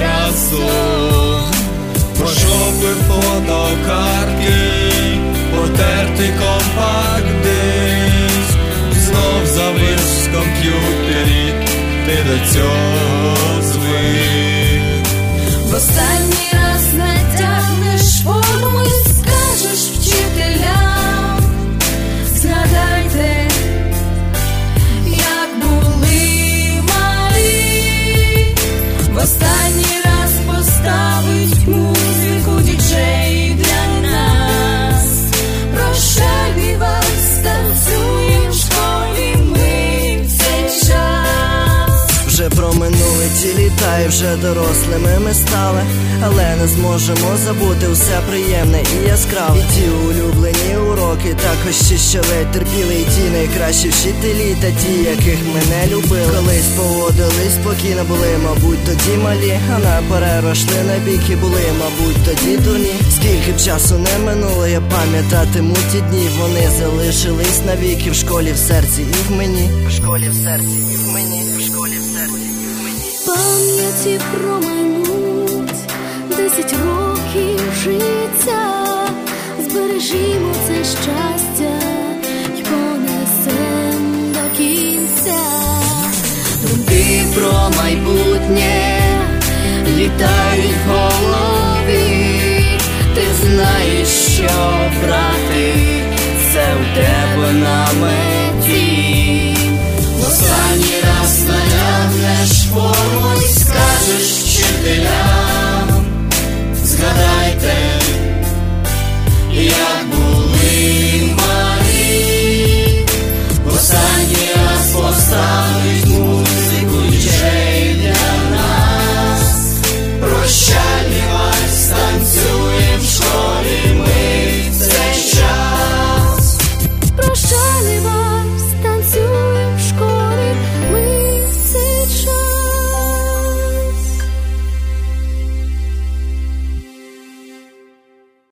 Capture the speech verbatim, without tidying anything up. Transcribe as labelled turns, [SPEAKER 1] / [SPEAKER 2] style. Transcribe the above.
[SPEAKER 1] разом. Пошопив фотокартки, потертий компакт-диск, знов завис в комп'ютері, ти до цього звик.
[SPEAKER 2] В останній раз натягнеш форму і скажеш вчителям: згадайте, як були малі. В останній раз поставить музику діджей для нас. Прощальний вальс танцює в школі ми цей час.
[SPEAKER 3] Вже проминули ті літа і вже дорослими ми стали, але не зможемо забути все приємне і яскраве. І ті улюблені уроки, також ті, що ледь терпіли, і ті найкращі вчителі, та ті, яких ми не любили. Колись поводились спокійно, були, мабуть, тоді малі, а на перерву йшли на біки, були, мабуть, тоді дурні. Скільки б часу не минуло, я пам'ятатиму ті дні, вони залишились навіки в школі, в серці і в мені. В школі, в серці і в мені, в школі, в серці і в мені.
[SPEAKER 2] Пам'яті промайнуть десять років життя. Збережімо це щастя й понесем до кінця. Думки про майбутнє літають в голові. Ти знаєш, що брати.